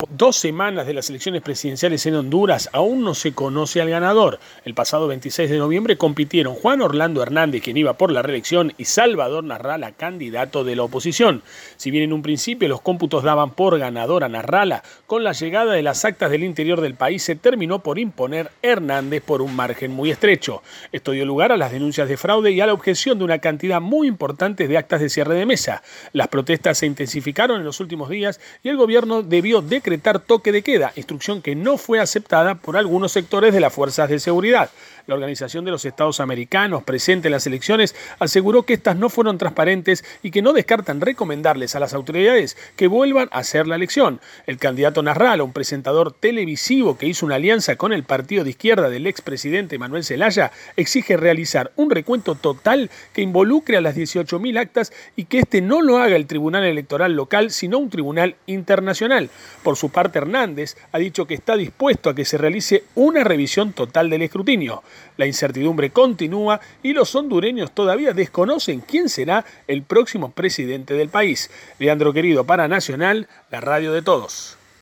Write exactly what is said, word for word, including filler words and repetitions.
dos semanas de las elecciones presidenciales en Honduras, aún no se conoce al ganador. El pasado veintiséis de noviembre compitieron Juan Orlando Hernández, quien iba por la reelección, y Salvador Narrala, candidato de la oposición. Si bien en un principio los cómputos daban por ganador a Narrala, con la llegada de las actas del interior del país se terminó por imponer Hernández por un margen muy estrecho. Esto dio lugar a las denuncias de fraude y a la objeción de una cantidad muy importante de actas de cierre de mesa. Las protestas se intensificaron en los últimos días y el gobierno debió decretar toque de queda, instrucción que no fue aceptada por algunos sectores de las fuerzas de seguridad. La Organización de los Estados Americanos, presente en las elecciones, aseguró que estas no fueron transparentes y que no descartan recomendarles a las autoridades que vuelvan a hacer la elección. El candidato Narrala, un presentador televisivo que hizo una alianza con el partido de izquierda del expresidente Manuel Zelaya, exige realizar un recuento total que involucre a las dieciocho mil actas y que este no lo haga el Tribunal Electoral local, sino un tribunal internacional. Por su parte, Hernández ha dicho que está dispuesto a que se realice una revisión total del escrutinio. La incertidumbre continúa y los hondureños todavía desconocen quién será el próximo presidente del país. Leandro Querido para Nacional, la radio de todos.